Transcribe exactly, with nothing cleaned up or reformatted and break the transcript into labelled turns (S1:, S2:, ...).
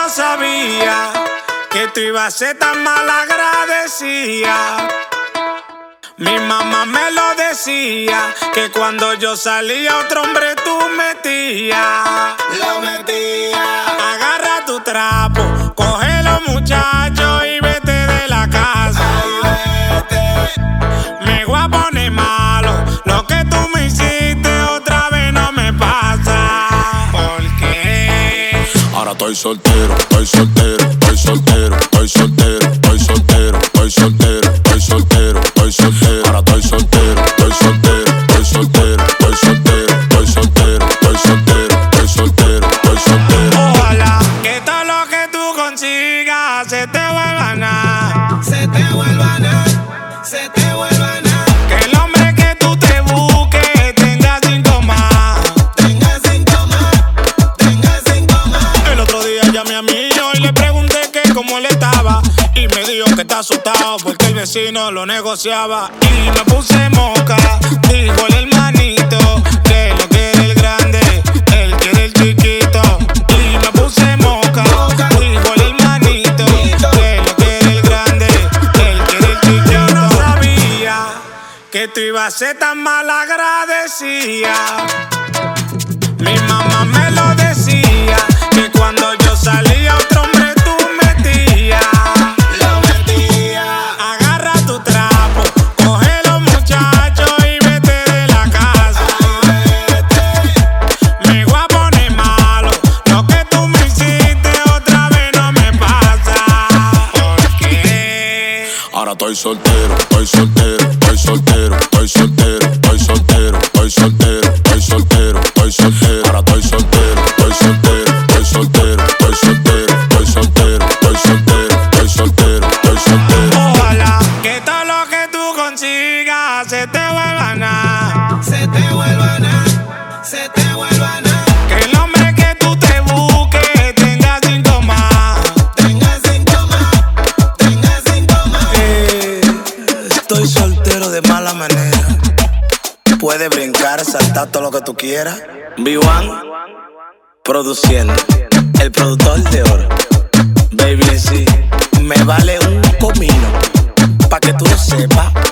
S1: no sabía que tú ibas a ser tan malagradecida. Mi mamá me lo decía, que cuando yo salía otro hombre tú metías.
S2: Lo metía.
S1: Agarra tu trapo, coge los muchachos y vete de la casa.
S2: Ay, vete.
S1: Me voy a poner malo, lo que tú me hiciste otra vez no me pasa. ¿Por qué?
S3: Ahora estoy soltero, estoy soltero, estoy soltero, estoy soltero, estoy soltero, estoy soltero, estoy soltero, estoy soltero. Ahora estoy soltero, estoy soltero, estoy soltero, estoy soltero, estoy soltero, estoy soltero, estoy soltero, estoy soltero.
S1: Ojalá que todo lo que tú consigas se te vuelva a nada.
S2: Se te vuelva a nada, se te vuelva a nada.
S1: Que el hombre que tú te busques tenga cinco más.
S2: Tenga cinco más, tenga cinco más.
S1: El otro día llamé a mi hijo y le pregunté que cómo él estaba. Y me dijo que está asustado porque el vecino lo negociaba. Y me puse moca, dijo el hermanito, que lo quiere el grande, él quiere el chiquito. Y me puse moca, dijo el hermanito, que lo quiere el grande, él quiere el chiquito. Yo no sabía que tú ibas a ser tan malagradecida. Mi mamá me lo decía, que cuando yo salía otro hombre tú metías.
S2: Lo metía.
S1: Agarra tu trapo, coge los muchachos y vete de la casa.
S2: Ay, vete.
S1: Me voy a poner malo, lo que tú me hiciste otra vez no me pasa. ¿Por qué?
S3: Ahora estoy soltero, estoy soltero, estoy soltero, estoy soltero, estoy soltero, estoy soltero, estoy soltero, estoy soltero. Ahora estoy soltero, estoy soltero, estoy soltero, estoy soltero, estoy soltero, estoy soltero, estoy soltero, estoy soltero.
S1: Ojalá que todo lo que tú consigas se te vuelva a nada.
S2: Se te vuelva a nada, se te vuelva a nada.
S1: Que el hombre que tú te busques tenga cinco más.
S2: Tenga cinco más, tenga cinco más.
S4: Eh, estoy soltero de mala manera. Puedes brincar, saltar todo lo que tú quieras. B uno produciendo, el productor de oro. Baby, sí, me vale un comino, pa' que tú lo sepas.